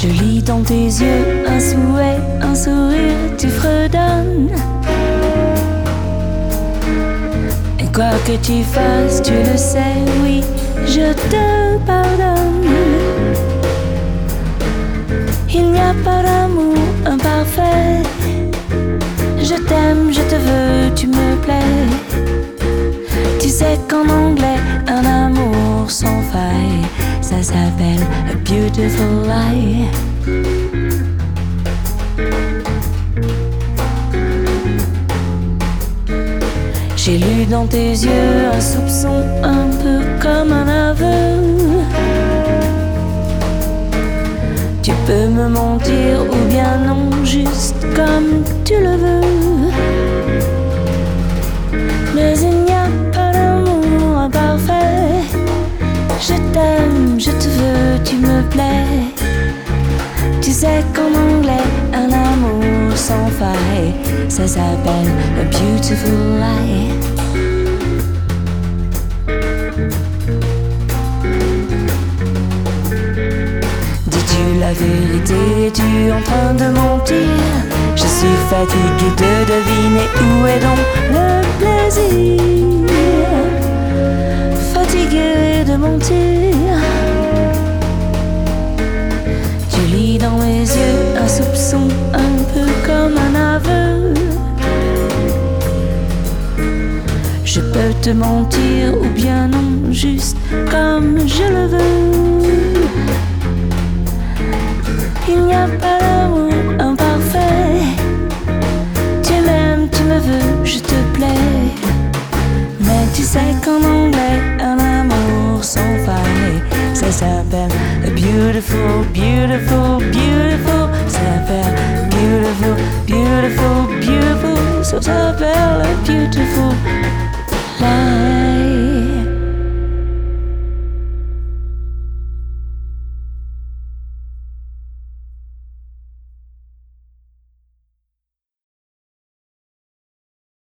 Je lis dans tes yeux un souhait, un sourire, tu fredonnes. Et quoi que tu fasses, tu le sais, oui, je te pardonne. Il n'y a pas d'amour imparfait. Je t'aime, je te veux, tu me plais. Tu sais qu'en anglais, un amour sans faille, ça s'appelle a beautiful lie. J'ai lu dans tes yeux un soupçon, un peu comme un aveu. Tu peux me mentir ou bien non, juste comme tu le veux. Mais il n'y a pas d'amour imparfait. Je t'aime, je te veux, tu me plais. Tu sais qu'en anglais, un amour sans faille, ça s'appelle a beautiful lie. Dis-tu la vérité, es-tu en train de mentir? Je suis fatigué de deviner où est donc le plaisir. Fatigué de mentir. Tu lis dans mes yeux un soupçon, un peu comme un aveu. Je peux te mentir ou bien non, juste comme je le veux. Il n'y a pas d'amour imparfait. Tu m'aimes, tu me veux, je te plais. Mais tu sais qu'en anglais, un amour sans faille, ça s'appelle a beautiful, beautiful, beautiful. Ça s'appelle beautiful, beautiful, beautiful. Ça s'appelle a beautiful lie.